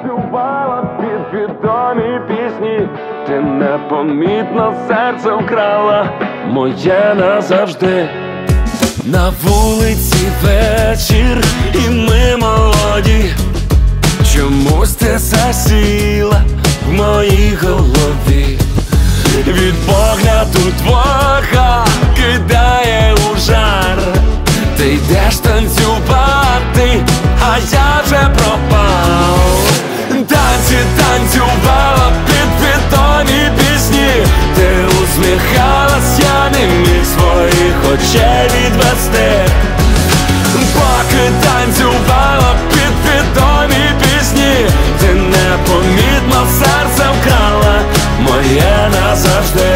танцювала під відомі пісні, ти непомітно серце вкрала моє назавжди. На вулиці вечір і ми молоді, чомусь ти засіла в моїй голові. Від погляду твого кидає у жар. Ти йдеш танцювати, а я вже пропав. Танці танцювала під відомі пісні, ти усміхалась, я не міг своїх очей відвести. Поки танцювала під відомі пісні, ти непомітно серце вкрала моє назавжди.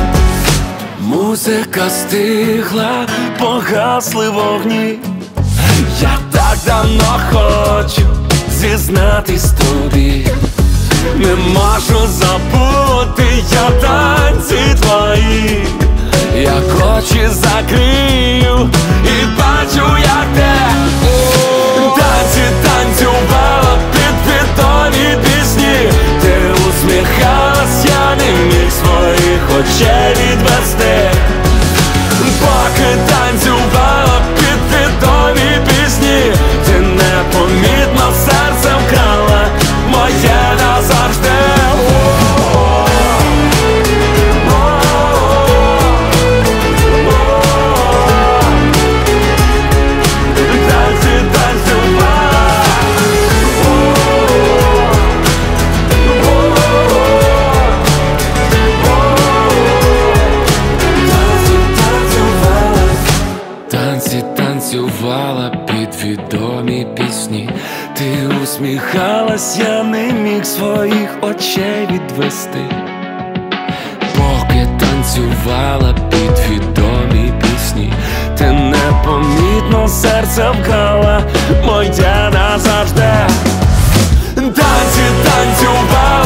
Музика стихла, погасли вогні. Я так давно хочу зізнатись тобі. Не можу забути я танці твої. Як очі закрию і бачу, як те. Танці танцювала під відомі пісні, ти усміхалась, я не міг своїх очей відвести. Поки танцювала під відомі пісні, ти непомітно серце вкрала моє назавжди. Танці танцювала під відомі пісні, ти усміхалась, я не міг своїх очей відвести. Поки танцювала під відомі пісні, ти непомітно серце вкрала моє назавжди. Танці танцювала